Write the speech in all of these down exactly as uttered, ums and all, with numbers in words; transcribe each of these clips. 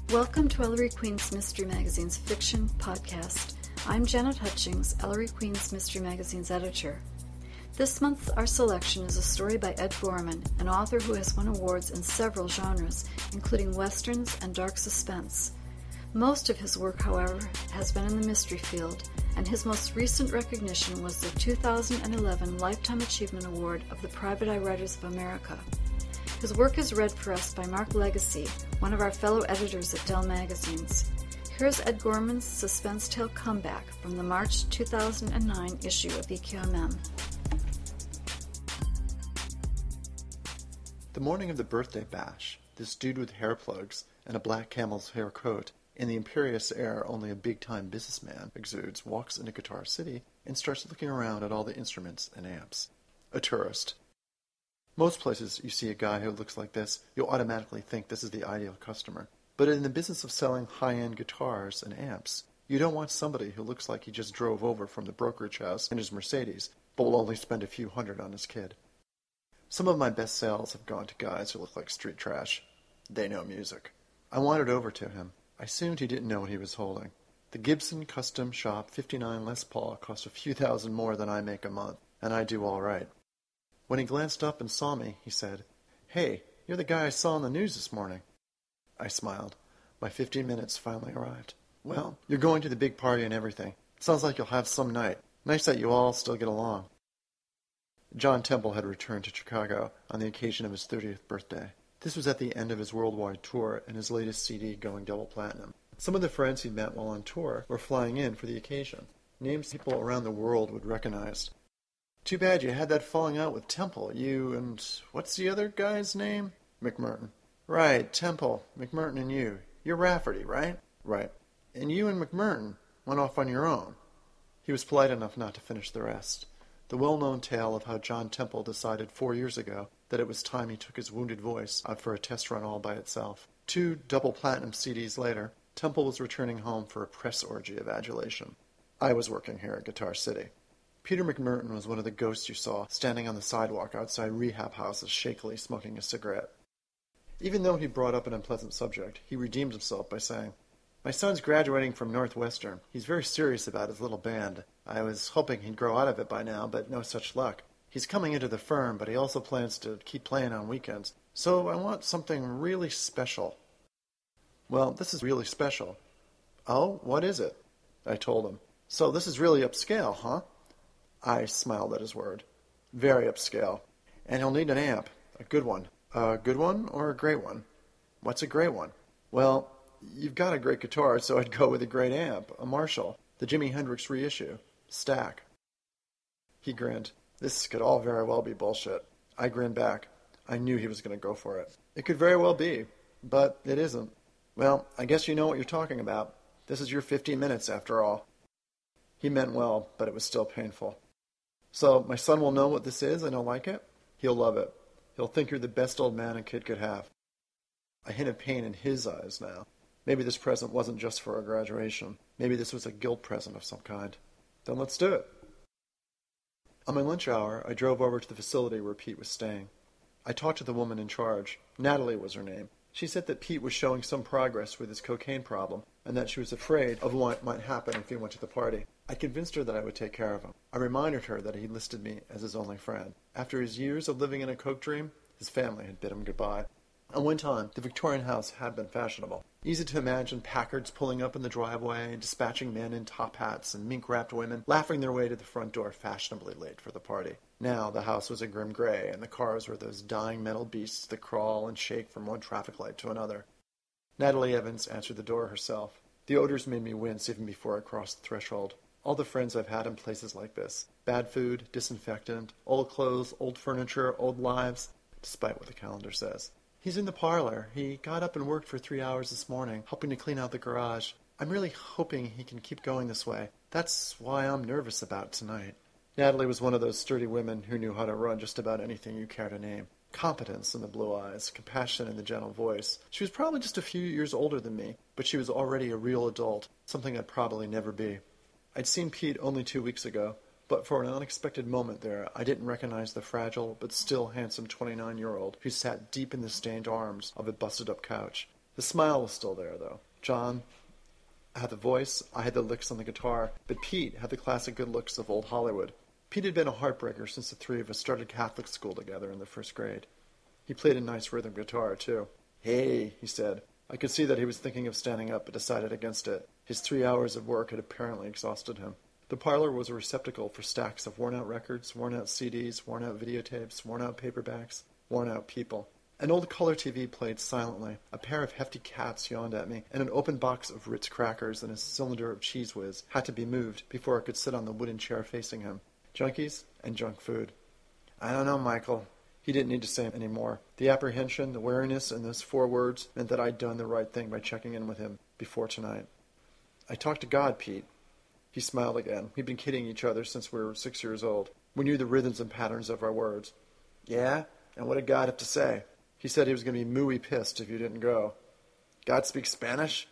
Welcome to Ellery Queen's Mystery Magazine's fiction podcast. I'm Janet Hutchings, Ellery Queen's Mystery Magazine's editor. This month, our selection is a story by Ed Gorman, an author who has won awards in several genres, including westerns and dark suspense. Most of his work, however, has been in the mystery field, and his most recent recognition was the two thousand eleven Lifetime Achievement Award of the Private Eye Writers of America. His work is read for us by Mark Legacy, one of our fellow editors at Dell Magazines. Here's Ed Gorman's suspense tale Comeback from the March two thousand nine issue of E Q M M. The morning of the birthday bash, this dude with hair plugs and a black camel's hair coat and the imperious air only a big-time businessman exudes walks into Guitar City and starts looking around at all the instruments and amps. A tourist. Most places you see a guy who looks like this, you'll automatically think this is the ideal customer. But in the business of selling high-end guitars and amps, you don't want somebody who looks like he just drove over from the brokerage house in his Mercedes, but will only spend a few hundred on his kid. Some of my best sales have gone to guys who look like street trash. They know music. I wandered over to him. I assumed he didn't know what he was holding. The Gibson Custom Shop fifty-nine Les Paul cost a few thousand more than I make a month, and I do all right. When he glanced up and saw me, he said, "Hey, you're the guy I saw on the news this morning." I smiled. My fifteen minutes finally arrived. "Well, you're going to the big party and everything. Sounds like you'll have some night. Nice that you all still get along." John Temple had returned to Chicago on the occasion of his thirtieth birthday. This was at the end of his worldwide tour and his latest C D going double platinum. Some of the friends he'd met while on tour were flying in for the occasion. Names people around the world would recognize. "Too bad you had that falling out with Temple. You and... what's the other guy's name?" "McMurtin." "Right, Temple, McMurtin and you. You're Rafferty, right?" "Right." "And you and McMurtin went off on your own." He was polite enough not to finish the rest. The well-known tale of how John Temple decided four years ago that it was time he took his wounded voice out for a test run all by itself. Two double platinum C Ds later, Temple was returning home for a press orgy of adulation. I was working here at Guitar City. Peter McMurtin was one of the ghosts you saw standing on the sidewalk outside rehab houses shakily smoking a cigarette. Even though he brought up an unpleasant subject, he redeemed himself by saying, "My son's graduating from Northwestern. He's very serious about his little band. I was hoping he'd grow out of it by now, but no such luck. He's coming into the firm, but he also plans to keep playing on weekends. So I want something really special." "Well, this is really special." "Oh, what is it?" I told him. "So this is really upscale, huh?" I smiled at his word. "Very upscale. And he'll need an amp. A good one." "A good one or a great one?" "What's a great one?" "Well, you've got a great guitar, so I'd go with a great amp. A Marshall. The Jimi Hendrix reissue. Stack." He grinned. This could all very well be bullshit. I grinned back. I knew he was going to go for it. It could very well be, but it isn't. "Well, I guess you know what you're talking about. This is your fifteen minutes, after all." He meant well, but it was still painful. "So my son will know what this is and he'll like it?" "He'll love it. He'll think you're the best old man a kid could have." A hint of pain in his eyes now. Maybe this present wasn't just for a graduation. Maybe this was a guilt present of some kind. Then let's do it. On my lunch hour, I drove over to the facility where Pete was staying. I talked to the woman in charge. Natalie was her name. She said that Pete was showing some progress with his cocaine problem, and that she was afraid of what might happen if he went to the party. I convinced her that I would take care of him. I reminded her that he listed me as his only friend. After his years of living in a coke dream, his family had bid him goodbye. At one time, the Victorian house had been fashionable. Easy to imagine Packards pulling up in the driveway, dispatching men in top hats and mink-wrapped women, laughing their way to the front door fashionably late for the party. Now the house was a grim gray, and the cars were those dying metal beasts that crawl and shake from one traffic light to another. Natalie Evans answered the door herself. The odors made me wince even before I crossed the threshold. All the friends I've had in places like this. Bad food, disinfectant, old clothes, old furniture, old lives, despite what the calendar says. "He's in the parlor. He got up and worked for three hours this morning, helping to clean out the garage. I'm really hoping he can keep going this way. That's why I'm nervous about tonight." Natalie was one of those sturdy women who knew how to run just about anything you care to name. Competence in the blue eyes, compassion in the gentle voice. She was probably just a few years older than me, but she was already a real adult, something I'd probably never be. I'd seen Pete only two weeks ago, but for an unexpected moment there, I didn't recognize the fragile but still handsome twenty-nine-year-old who sat deep in the stained arms of a busted-up couch. The smile was still there, though. John had the voice, I had the licks on the guitar, but Pete had the classic good looks of old Hollywood. Pete had been a heartbreaker since the three of us started Catholic school together in the first grade. He played a nice rhythm guitar, too. "Hey," he said. I could see that he was thinking of standing up, but decided against it. His three hours of work had apparently exhausted him. The parlor was a receptacle for stacks of worn-out records, worn-out C Ds, worn-out videotapes, worn-out paperbacks, worn-out people. An old color T V played silently. A pair of hefty cats yawned at me, and an open box of Ritz crackers and a cylinder of Cheese Whiz had to be moved before I could sit on the wooden chair facing him. Junkies and junk food. I don't know, Michael. He didn't need to say any more. The apprehension, the wariness in those four words meant that I'd done the right thing by checking in with him before tonight. I talked to God, Pete. He smiled again. We'd been kidding each other since we were six years old. We knew the rhythms and patterns of our words. Yeah? And what did God have to say? He said he was going to be mooey pissed if you didn't go. God speaks Spanish?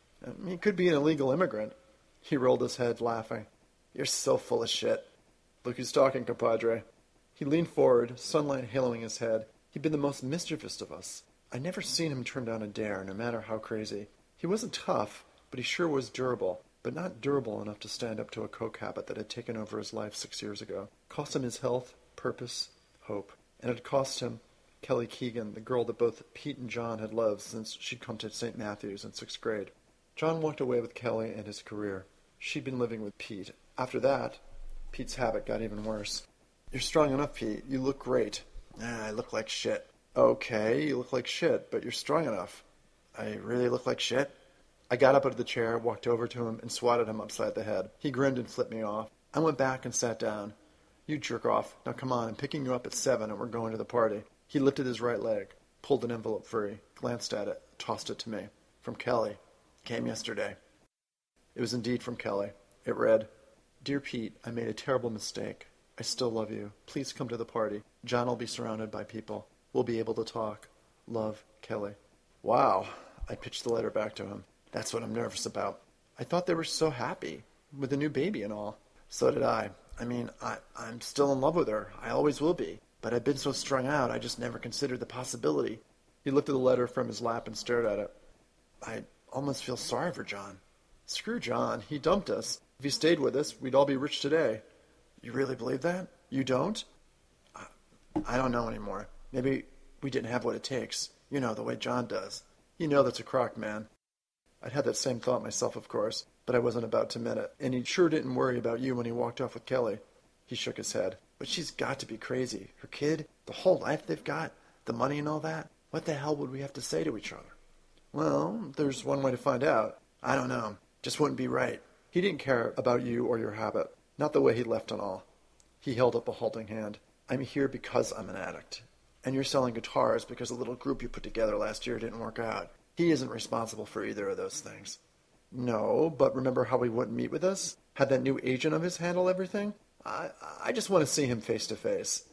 He could be an illegal immigrant. He rolled his head, laughing. You're so full of shit. Look who's talking, compadre. He leaned forward, sunlight haloing his head. He'd been the most mischievous of us. I'd never seen him turn down a dare, no matter how crazy. He wasn't tough, but he sure was durable, but not durable enough to stand up to a coke habit that had taken over his life six years ago. Cost him his health, purpose, hope. And it had cost him Kelly Keegan, the girl that both Pete and John had loved since she'd come to Saint Matthew's in sixth grade. John walked away with Kelly and his career. She'd been living with Pete. After that, Pete's habit got even worse. You're strong enough, Pete. You look great. Ah, I look like shit. Okay, you look like shit, but you're strong enough. I really look like shit? I got up out of the chair, walked over to him, and swatted him upside the head. He grinned and flipped me off. I went back and sat down. You jerk off. Now come on, I'm picking you up at seven and we're going to the party. He lifted his right leg, pulled an envelope free, glanced at it, tossed it to me. From Kelly. Came yesterday. It was indeed from Kelly. It read, Dear Pete, I made a terrible mistake. I still love you. Please come to the party. John will be surrounded by people. We'll be able to talk. Love, Kelly. Wow. I pitched the letter back to him. That's what I'm nervous about. I thought they were so happy, with a new baby and all. So did I. I mean, I, I'm still in love with her. I always will be. But I've been so strung out, I just never considered the possibility. He lifted the letter from his lap and stared at it. I almost feel sorry for John. Screw John. He dumped us. If he stayed with us, we'd all be rich today. You really believe that? You don't? I, I don't know anymore. Maybe we didn't have what it takes. You know, the way John does. You know that's a crock, man. I'd had that same thought myself, of course, but I wasn't about to admit it. And he sure didn't worry about you when he walked off with Kelly. He shook his head. But she's got to be crazy. Her kid, the whole life they've got, the money and all that. What the hell would we have to say to each other? Well, there's one way to find out. I don't know. Just wouldn't be right. He didn't care about you or your habit. Not the way he left and all. He held up a halting hand. I'm here because I'm an addict. And you're selling guitars because the little group you put together last year didn't work out. He isn't responsible for either of those things. No, but remember how he wouldn't meet with us? Had that new agent of his handle everything? I, I just want to see him face to face.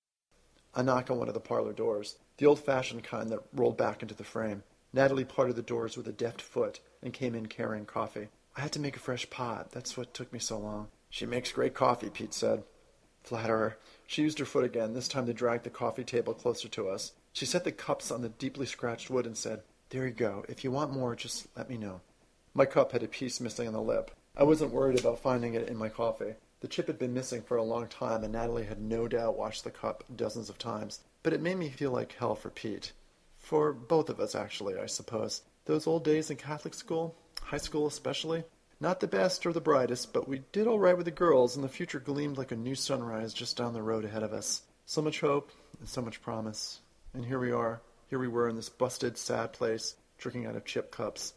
A knock on one of the parlor doors, the old-fashioned kind that rolled back into the frame. Natalie parted the doors with a deft foot and came in carrying coffee. I had to make a fresh pot. That's what took me so long. She makes great coffee, Pete said. Flatterer. She used her foot again, this time to drag the coffee table closer to us. She set the cups on the deeply scratched wood and said, There you go. If you want more, just let me know. My cup had a piece missing on the lip. I wasn't worried about finding it in my coffee. The chip had been missing for a long time, and Natalie had no doubt washed the cup dozens of times. But it made me feel like hell for Pete. For both of us, actually, I suppose. Those old days in Catholic school, high school especially, not the best or the brightest, but we did all right with the girls, and the future gleamed like a new sunrise just down the road ahead of us. So much hope and so much promise. And here we are. Here we were in this busted, sad place, drinking out of chip cups.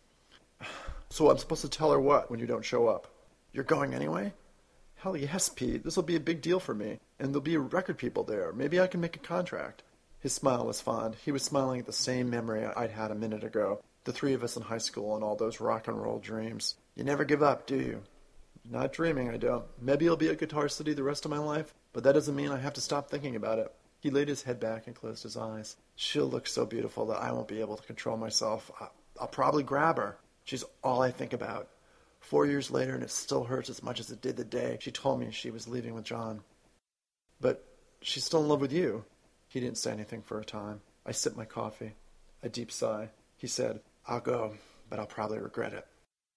So I'm supposed to tell her what when you don't show up? You're going anyway? Hell yes, Pete. This will be a big deal for me. And there'll be record people there. Maybe I can make a contract. His smile was fond. He was smiling at the same memory I'd had a minute ago. The three of us in high school and all those rock and roll dreams. You never give up, do you? Not dreaming, I don't. Maybe I'll be at Guitar City the rest of my life, but that doesn't mean I have to stop thinking about it. He laid his head back and closed his eyes. She'll look so beautiful that I won't be able to control myself. I'll probably grab her. She's all I think about. Four years later, and it still hurts as much as it did the day she told me she was leaving with John. But she's still in love with you. He didn't say anything for a time. I sipped my coffee. A deep sigh. He said, "I'll go, but I'll probably regret it."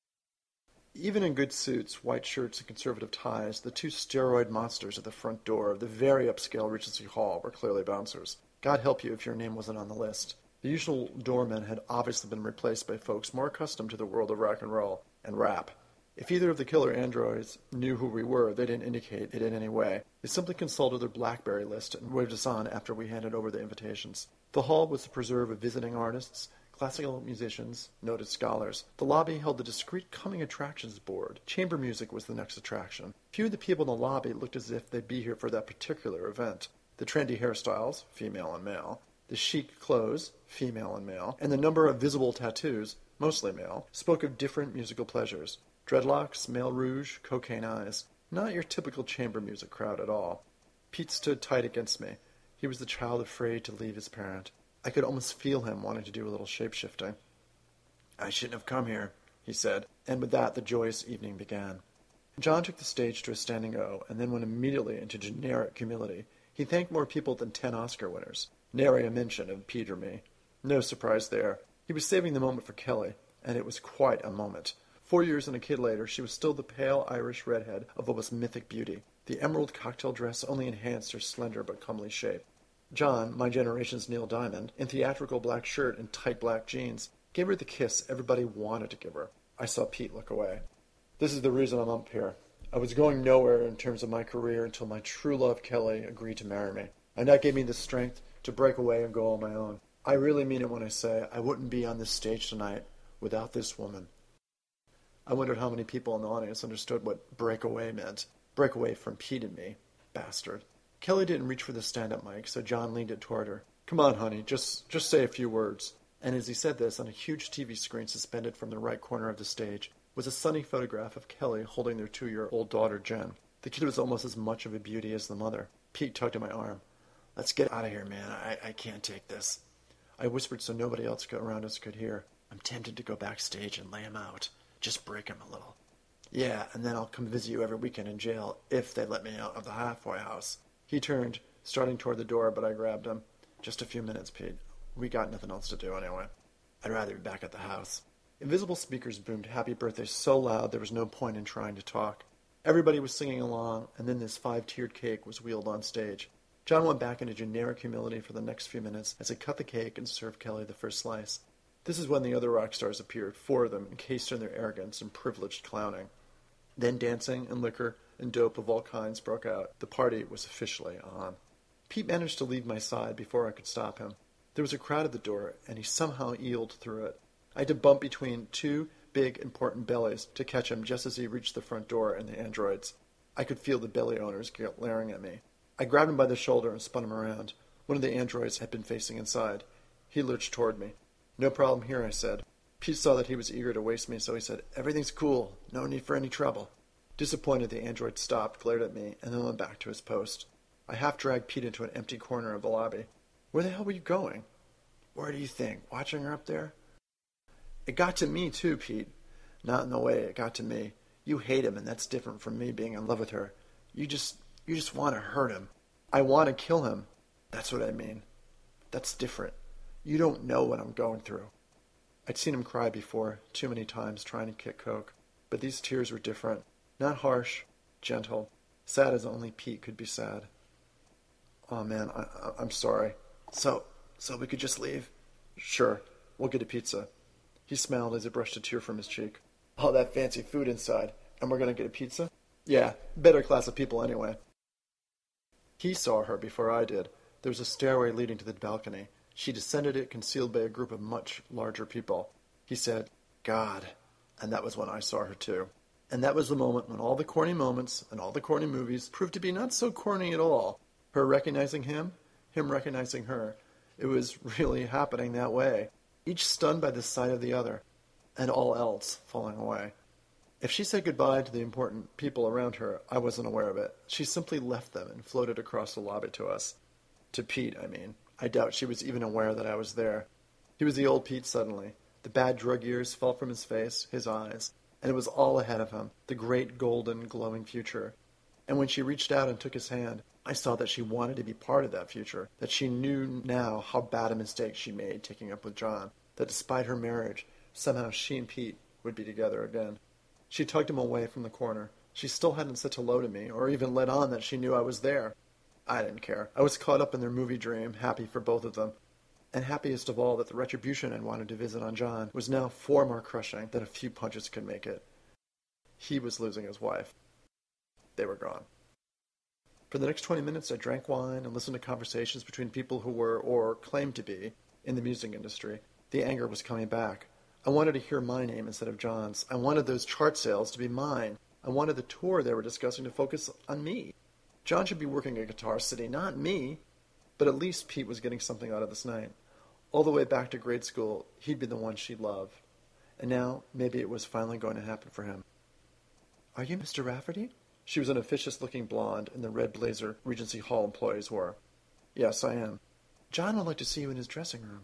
Even in good suits, white shirts, and conservative ties, the two steroid monsters at the front door of the very upscale Regency Hall were clearly bouncers. God help you if your name wasn't on the list. The usual doormen had obviously been replaced by folks more accustomed to the world of rock and roll and rap. If either of the killer androids knew who we were, they didn't indicate it in any way. They simply consulted their BlackBerry list and waved us on after we handed over the invitations. The hall was the preserve of visiting artists, classical musicians, noted scholars. The lobby held the discreet coming attractions board. Chamber music was the next attraction. Few of the people in the lobby looked as if they'd be here for that particular event. The trendy hairstyles, female and male, the chic clothes, female and male, and the number of visible tattoos, mostly male, spoke of different musical pleasures. Dreadlocks, male rouge, cocaine eyes. Not your typical chamber music crowd at all. Pete stood tight against me. He was the child afraid to leave his parent. I could almost feel him wanting to do a little shape-shifting. "I shouldn't have come here," he said, and with that the joyous evening began. John took the stage to a standing O, and then went immediately into generic humility. He thanked more people than ten Oscar winners. Nary a mention of Pete or me. No surprise there. He was saving the moment for Kelly, and it was quite a moment. Four years and a kid later, she was still the pale Irish redhead of almost mythic beauty. The emerald cocktail dress only enhanced her slender but comely shape. John, my generation's Neil Diamond, in theatrical black shirt and tight black jeans, gave her the kiss everybody wanted to give her. I saw Pete look away. "This is the reason I'm up here. I was going nowhere in terms of my career until my true love Kelly agreed to marry me. And that gave me the strength to break away and go on my own. I really mean it when I say I wouldn't be on this stage tonight without this woman." I wondered how many people in the audience understood what break away meant. Break away from Pete and me. Bastard. Kelly didn't reach for the stand-up mic, so John leaned it toward her. "Come on, honey, just just say a few words." And as he said this, on a huge T V screen suspended from the right corner of the stage was a sunny photograph of Kelly holding their two-year-old daughter, Jen. The kid was almost as much of a beauty as the mother. Pete tugged at my arm. "Let's get out of here, man. I, I can't take this." I whispered so nobody else around us could hear. "I'm tempted to go backstage and lay him out. Just break him a little." "Yeah, and then I'll come visit you every weekend in jail, if they let me out of the halfway house." He turned, starting toward the door, but I grabbed him. "Just a few minutes, Pete. We got nothing else to do anyway. I'd rather be back at the house." Invisible speakers boomed Happy Birthday so loud there was no point in trying to talk. Everybody was singing along, and then this five-tiered cake was wheeled on stage. John went back into generic humility for the next few minutes as he cut the cake and served Kelly the first slice. This is when the other rock stars appeared, four of them, encased in their arrogance and privileged clowning. Then dancing and liquor and dope of all kinds broke out. The party was officially on. Pete managed to leave my side before I could stop him. There was a crowd at the door, and he somehow eeled through it. I had to bump between two big, important bellies to catch him just as he reached the front door and the androids. I could feel the belly owners glaring at me. I grabbed him by the shoulder and spun him around. One of the androids had been facing inside. He lurched toward me. "No problem here," I said. Pete saw that he was eager to waste me, so he said, "Everything's cool. No need for any trouble." Disappointed, the android stopped, glared at me, and then went back to his post. I half-dragged Pete into an empty corner of the lobby. "Where the hell were you going?" "Where do you think? Watching her up there?" "It got to me, too, Pete." "Not in the way it got to me. You hate him, and that's different from me being in love with her. You just, you just want to hurt him." "I want to kill him." "That's what I mean. That's different. You don't know what I'm going through." I'd seen him cry before, too many times trying to kick coke. But these tears were different. Not harsh, gentle, sad as only Pete could be sad. "Oh, man, I, I, I'm sorry. So, so we could just leave?" "Sure. We'll get a pizza." He smiled as he brushed a tear from his cheek. "All that fancy food inside, and we're going to get a pizza?" "Yeah, better class of people anyway." He saw her before I did. There was a stairway leading to the balcony. She descended it, concealed by a group of much larger people. He said, "God," and that was when I saw her too. And that was the moment when all the corny moments and all the corny movies proved to be not so corny at all. Her recognizing him, him recognizing her. It was really happening that way, each stunned by the sight of the other, and all else falling away. If she said goodbye to the important people around her, I wasn't aware of it. She simply left them and floated across the lobby to us. To Pete, I mean. I doubt she was even aware that I was there. He was the old Pete suddenly. The bad drug years fell from his face, his eyes, and it was all ahead of him, the great golden glowing future. And when she reached out and took his hand, I saw that she wanted to be part of that future, that she knew now how bad a mistake she made taking up with John, that despite her marriage, somehow she and Pete would be together again. She tugged him away from the corner. She still hadn't said hello to me, or even let on that she knew I was there. I didn't care. I was caught up in their movie dream, happy for both of them. And happiest of all that the retribution I'd wanted to visit on John was now far more crushing than a few punches could make it. He was losing his wife. They were gone. For the next twenty minutes I drank wine and listened to conversations between people who were, or claimed to be, in the music industry. The anger was coming back. I wanted to hear my name instead of John's. I wanted those chart sales to be mine. I wanted the tour they were discussing to focus on me. John should be working at Guitar City, not me. But at least Pete was getting something out of this night. All the way back to grade school, he'd be the one she'd love. And now, maybe it was finally going to happen for him. "Are you Mister Rafferty?" She was an officious-looking blonde in the red blazer Regency Hall employees wore. "Yes, I am." "John would like to see you in his dressing room."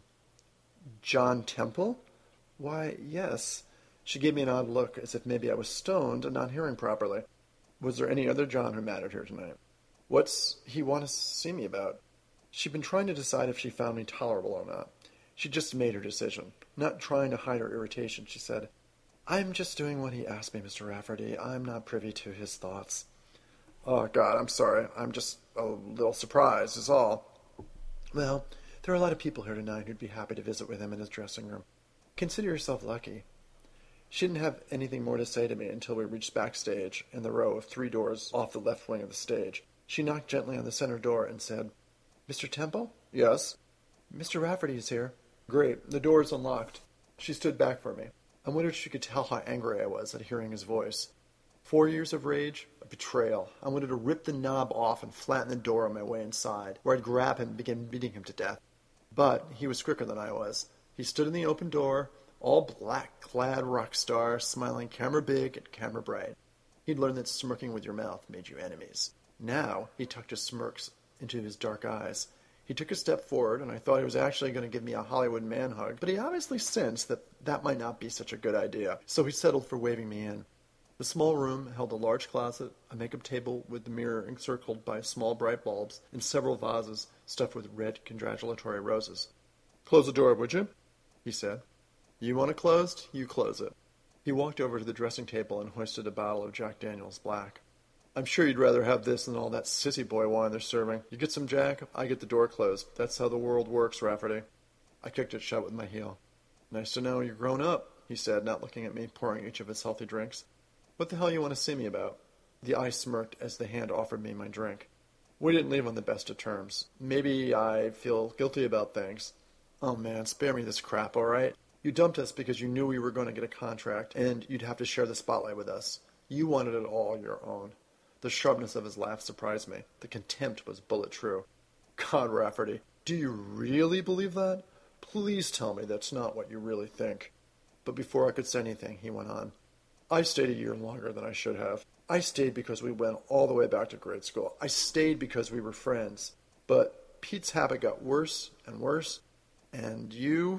"John Temple? Why, yes." She gave me an odd look, as if maybe I was stoned and not hearing properly. Was there any other John who mattered here tonight? What's he want to see me about? She'd been trying to decide if she found me tolerable or not. She just made her decision. Not trying to hide her irritation, she said, "I'm just doing what he asked me, Mister Rafferty. I'm not privy to his thoughts." "Oh, God, I'm sorry. I'm just a little surprised, is all." "Well, there are a lot of people here tonight who'd be happy to visit with him in his dressing room. Consider yourself lucky." She didn't have anything more to say to me until we reached backstage in the row of three doors off the left wing of the stage. She knocked gently on the center door and said, "Mister Temple?" "Yes." "Mister Rafferty is here." "Great. The door is unlocked." She stood back for me. I wondered if she could tell how angry I was at hearing his voice. Four years of rage, a betrayal. I wanted to rip the knob off and flatten the door on my way inside, where I'd grab him and begin beating him to death. But he was quicker than I was. He stood in the open door, all black-clad rock star, smiling camera big and camera bright. He'd learned that smirking with your mouth made you enemies. Now he tucked his smirks into his dark eyes. He took a step forward, and I thought he was actually going to give me a Hollywood man hug, but he obviously sensed that that might not be such a good idea, so he settled for waving me in. The small room held a large closet, a makeup table with the mirror encircled by small bright bulbs, and several vases stuffed with red congratulatory roses. "Close the door, would you?" he said. "You want it closed? You close it." He walked over to the dressing table and hoisted a bottle of Jack Daniel's Black. "I'm sure you'd rather have this than all that sissy boy wine they're serving. You get some Jack, I get the door closed. That's how the world works, Rafferty." I kicked it shut with my heel. "Nice to know you're grown up," he said, not looking at me, pouring each of his healthy drinks. "What the hell you want to see me about?" The eye smirked as the hand offered me my drink. We didn't leave on the best of terms. Maybe I feel guilty about things. "Oh man, spare me this crap, all right? You dumped us because you knew we were going to get a contract, and you'd have to share the spotlight with us. You wanted it all your own." The sharpness of his laugh surprised me. The contempt was bullet true. "God, Rafferty, do you really believe that? Please tell me that's not what you really think." But before I could say anything, he went on. "I stayed a year longer than I should have. I stayed because we went all the way back to grade school. I stayed because we were friends. But Pete's habit got worse and worse. And you..."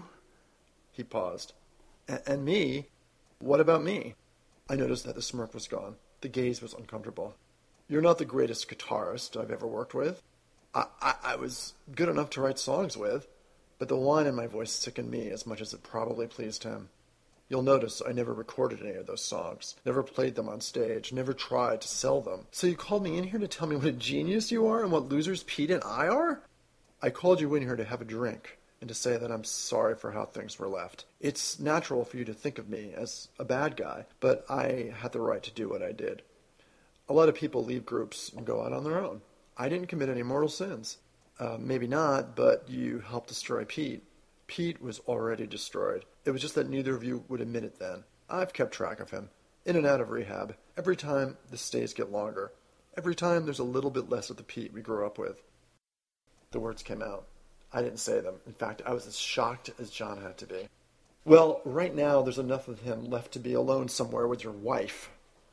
He paused. "And me? What about me?" I noticed that the smirk was gone. The gaze was uncomfortable. "You're not the greatest guitarist I've ever worked with. I, I, I was good enough to write songs with, but the whine in my voice sickened me as much as it probably pleased him. You'll notice I never recorded any of those songs, never played them on stage, never tried to sell them. So you called me in here to tell me what a genius you are and what losers Pete and I are?" "I called you in here to have a drink and to say that I'm sorry for how things were left. It's natural for you to think of me as a bad guy, but I had the right to do what I did. A lot of people leave groups and go out on their own. I didn't commit any mortal sins. Uh, maybe not, but you helped destroy Pete. Pete was already destroyed. It was just that neither of you would admit it then. I've kept track of him. In and out of rehab. Every time the stays get longer. Every time there's a little bit less of the Pete we grew up with." The words came out. I didn't say them. In fact, I was as shocked as John had to be. "Well, right now there's enough of him left to be alone somewhere with your wife."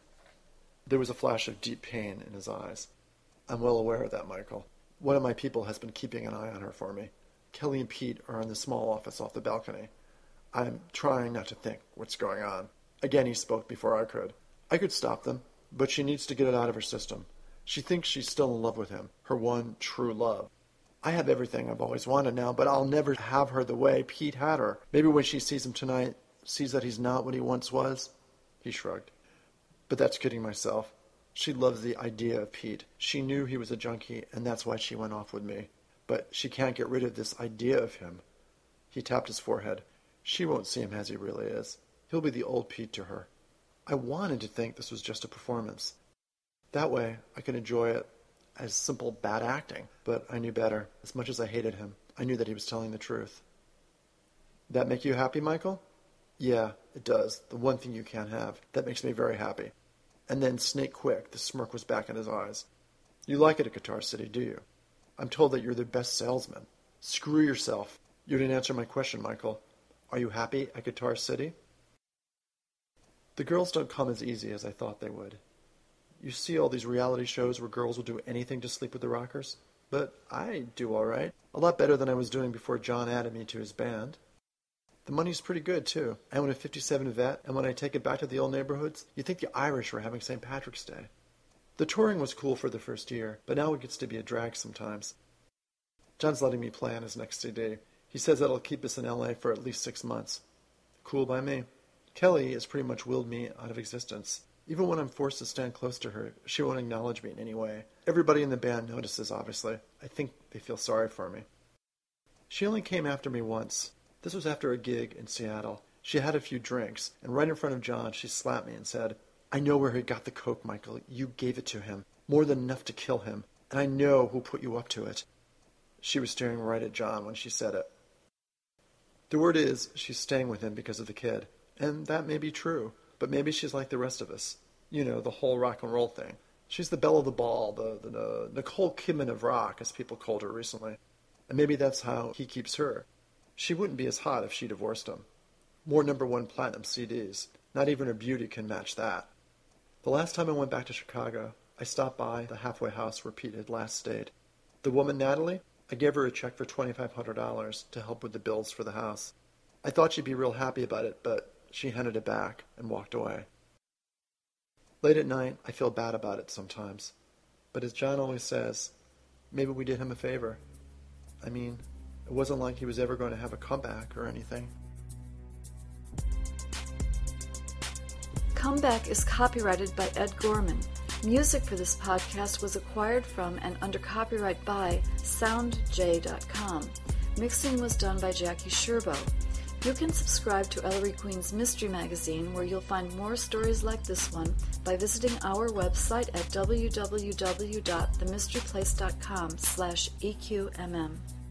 There was a flash of deep pain in his eyes. "I'm well aware of that, Michael. One of my people has been keeping an eye on her for me. Kelly and Pete are in the small office off the balcony. I'm trying not to think what's going on." Again he spoke before I could. "I could stop them, but she needs to get it out of her system. She thinks she's still in love with him, her one true love. I have everything I've always wanted now, but I'll never have her the way Pete had her. Maybe when she sees him tonight, sees that he's not what he once was. He shrugged. But that's kidding myself. She loves the idea of Pete. She knew he was a junkie, and that's why she went off with me. But she can't get rid of this idea of him. He tapped his forehead. She won't see him as he really is. He'll be the old Pete to her. I wanted to think this was just a performance. That way, I could enjoy it as simple bad acting. But I knew better. As much as I hated him, I knew that he was telling the truth. That make you happy, Michael? Yeah, it does. The one thing you can't have. That makes me very happy. And then, snake quick, the smirk was back in his eyes. You like it at Guitar City, do you? I'm told that you're their best salesman. Screw yourself. You didn't answer my question, Michael. Are you happy at Guitar City? The girls don't come as easy as I thought they would. You see all these reality shows where girls will do anything to sleep with the rockers? But I do all right. A lot better than I was doing before John added me to his band. The money's pretty good, too. I own a fifty-seven Vet, and when I take it back to the old neighborhoods, you'd think the Irish were having Saint Patrick's Day. The touring was cool for the first year, but now it gets to be a drag sometimes. John's letting me play on his next C D. He says that'll keep us in L A for at least six months. Cool by me. Kelly has pretty much willed me out of existence. Even when I'm forced to stand close to her, she won't acknowledge me in any way. Everybody in the band notices, obviously. I think they feel sorry for me. She only came after me once. This was after a gig in Seattle. She had a few drinks, and right in front of John, she slapped me and said, I know where he got the coke, Michael. You gave it to him. More than enough to kill him. And I know who put you up to it. She was staring right at John when she said it. The word is, she's staying with him because of the kid. And that may be true, but maybe she's like the rest of us. You know, the whole rock and roll thing. She's the belle of the ball, the, the, the Nicole Kidman of rock, as people called her recently. And maybe that's how he keeps her. She wouldn't be as hot if she divorced him. More number one platinum C Ds. Not even her beauty can match that. The last time I went back to Chicago, I stopped by the halfway house where Pete had last stayed. The woman, Natalie, I gave her a check for twenty-five hundred dollars to help with the bills for the house. I thought she'd be real happy about it, but she handed it back and walked away. Late at night, I feel bad about it sometimes. But as John always says, maybe we did him a favor. I mean, it wasn't like he was ever going to have a comeback or anything. Comeback is copyrighted by Ed Gorman. Music for this podcast was acquired from and under copyright by sound j dot com. Mixing was done by Jackie Sherbo. You can subscribe to Ellery Queen's Mystery Magazine, where you'll find more stories like this one by visiting our website at w w w dot the mystery place dot com slash E Q M M.